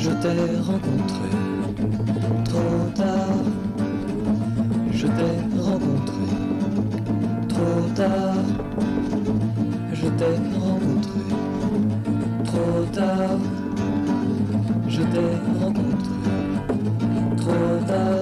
Je t'ai rencontré trop tard. Je t'ai rencontré trop tard. Je t'ai rencontré trop tard. Je t'ai rencontré trop tard.